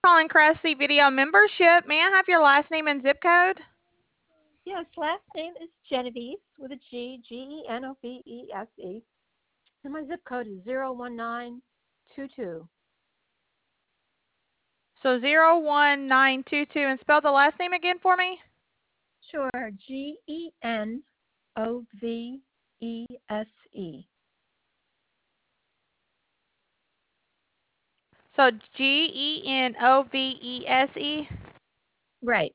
Calling Craftsy Video membership. May I have your last name and zip code? Yes, last name is Genovese with a G, Genovese. And my zip code is 01922. So 01922, and spell the last name again for me. Sure, Genovese. So Genovese. Right.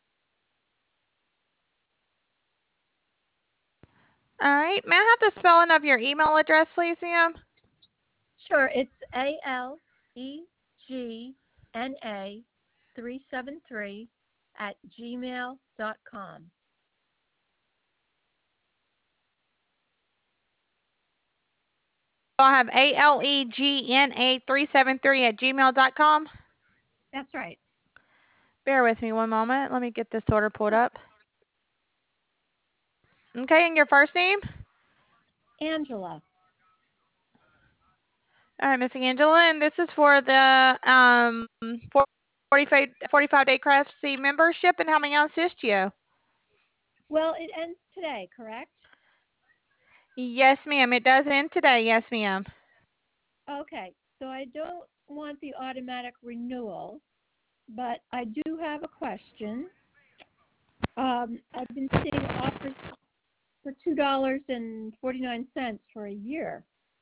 All right. May I have the spelling of your email address, please, ma'am? Sure, it's ALEGNA373 at gmail.com. So I have ALEGNA373 at gmail.com. That's right. Bear with me one moment. Let me get this order pulled Sure. up. Okay, and your first name? Angela. All right, Miss Angela, and this is for the 45-day Craftsy membership, and how may I assist you? Well, it ends today, correct? Yes, ma'am. It does end today. Yes, ma'am. Okay, so I don't want the automatic renewal, but I do have a question. I've been seeing offers for $2.49 for a year.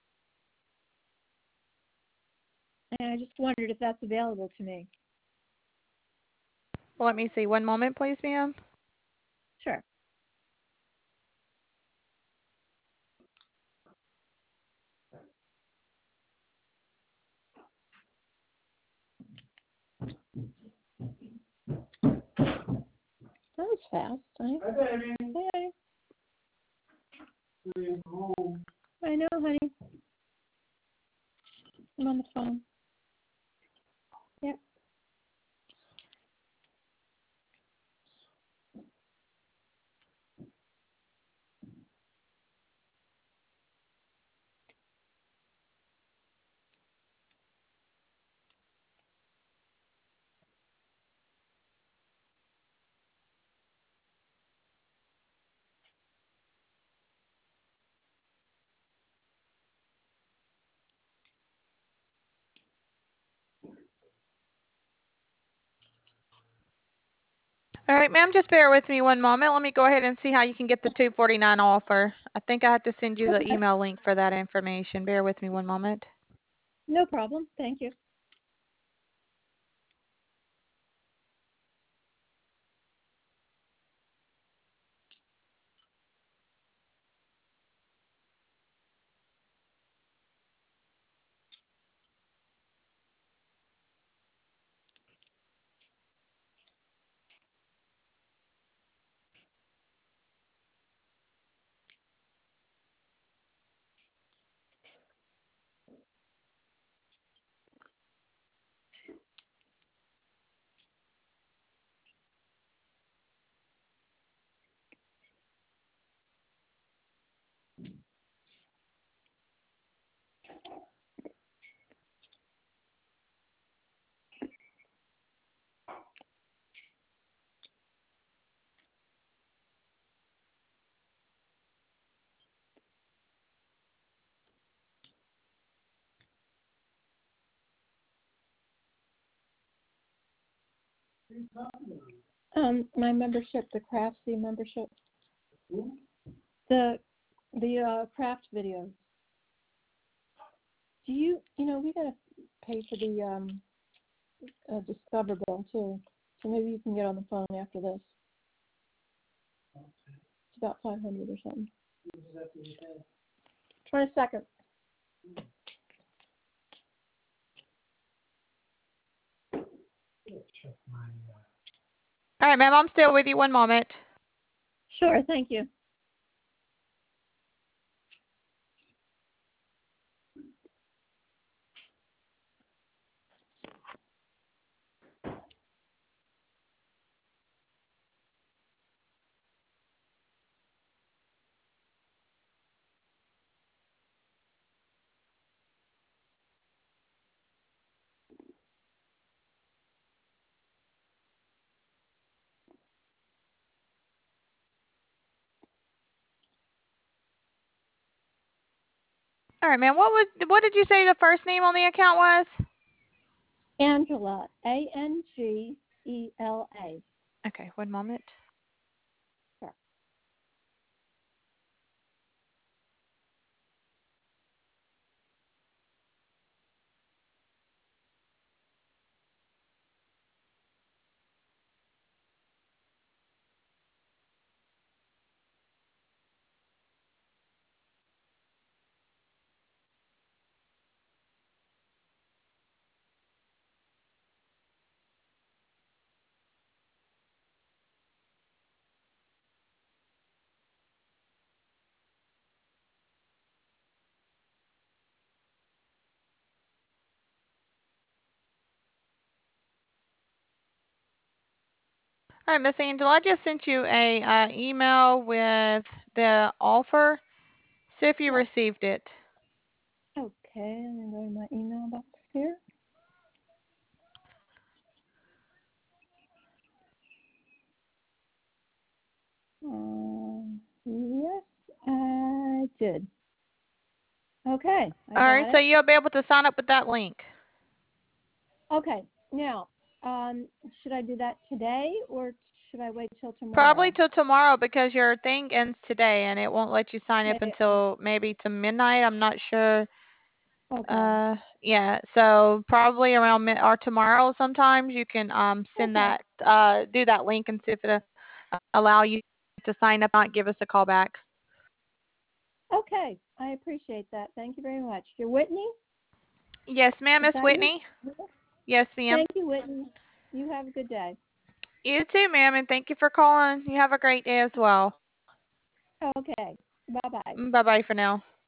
And I just wondered if that's available to me. Well, let me see. One moment, please, ma'am. Sure. That was fast. Hi, baby. Hey. I know, honey. I'm on the phone. Yep. All right, ma'am, just bear with me one moment. Let me go ahead and see how you can get the $2.49 offer. I think I have to send you the Okay. email link for that information. Bear with me one moment. No problem. Thank you. My membership, the Craftsy membership. The craft videos. Do you we gotta pay for the Discover bill too. So maybe you can get on the phone after this. It's about 500 or something. 22nd. All right, ma'am, I'm still with you. One moment. Sure, thank you. All right, ma'am. What did you say the first name on the account was? Angela, Angela. Okay, one moment. Sure. All right, Miss Angela, I just sent you a email with the offer. See if you Yes. received it. Okay, let me go to my email box here. Yes, I did. Okay, I All right, got so it. you'll be able to sign up with that link. Okay, now, should I do that today or should I wait till Probably tomorrow? till tomorrow because your thing ends today and it won't let you sign up Okay. until maybe to midnight. I'm not sure. Okay. Yeah, so probably around or tomorrow sometimes you can send Okay. that do that link and see if it'll allow you to sign up. Not give us a call back. Okay, I appreciate that. Thank you very much. You're Whitney? Yes, ma'am, Is Miss that you? Whitney. Yes, ma'am. Thank you, Whitney. You have a good day. You too, ma'am, and thank you for calling. You have a great day as well. Okay. Bye-bye. Bye bye for now.